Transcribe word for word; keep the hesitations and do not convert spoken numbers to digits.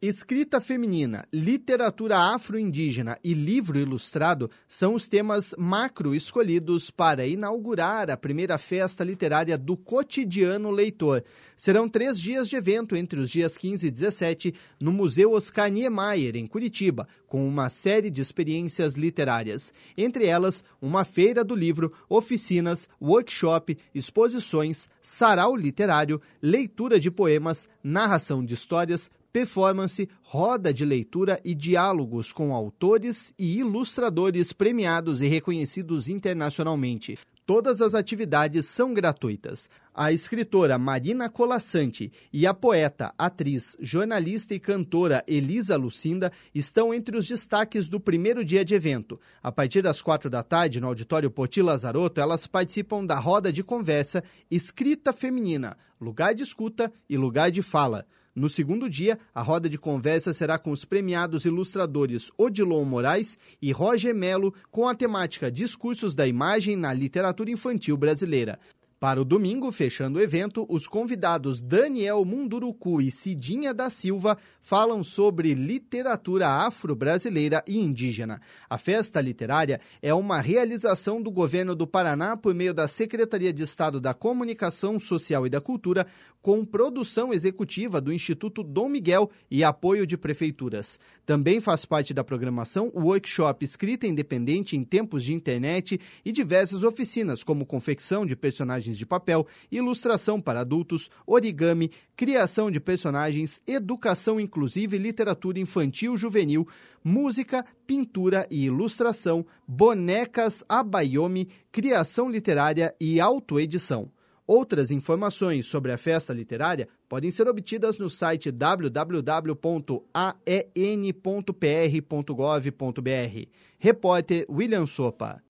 Escrita feminina, literatura afro-indígena e livro ilustrado são os temas macro escolhidos para inaugurar a primeira festa literária do Cotidiano Leitor. Serão três dias de evento entre os dias quinze e dezessete no Museu Oscar Niemeyer, em Curitiba, com uma série de experiências literárias. Entre elas, uma feira do livro, oficinas, workshop, exposições, sarau literário, leitura de poemas, narração de histórias, performance, roda de leitura e diálogos com autores e ilustradores premiados e reconhecidos internacionalmente. Todas as atividades são gratuitas. A escritora Marina Colasanti e a poeta, atriz, jornalista e cantora Elisa Lucinda estão entre os destaques do primeiro dia de evento. A partir das quatro da tarde, no auditório Poti Lazarotto, elas participam da roda de conversa Escrita Feminina, lugar de escuta e lugar de fala. No segundo dia, a roda de conversa será com os premiados ilustradores Odilon Moraes e Roger Melo, com a temática Discursos da Imagem na Literatura Infantil Brasileira. Para o domingo, fechando o evento, os convidados Daniel Munduruku e Cidinha da Silva falam sobre literatura afro-brasileira e indígena. A festa literária é uma realização do governo do Paraná por meio da Secretaria de Estado da Comunicação Social e da Cultura, com produção executiva do Instituto Dom Miguel e apoio de prefeituras. Também faz parte da programação o workshop Escrita Independente em Tempos de Internet e diversas oficinas, como confecção de personagens de papel, ilustração para adultos, origami, criação de personagens, educação inclusiva e literatura infantil juvenil, música, pintura e ilustração, bonecas abayomi, criação literária e autoedição. Outras informações sobre a festa literária podem ser obtidas no site w w w ponto a e n ponto p r ponto gov ponto b r. Repórter William Sopa.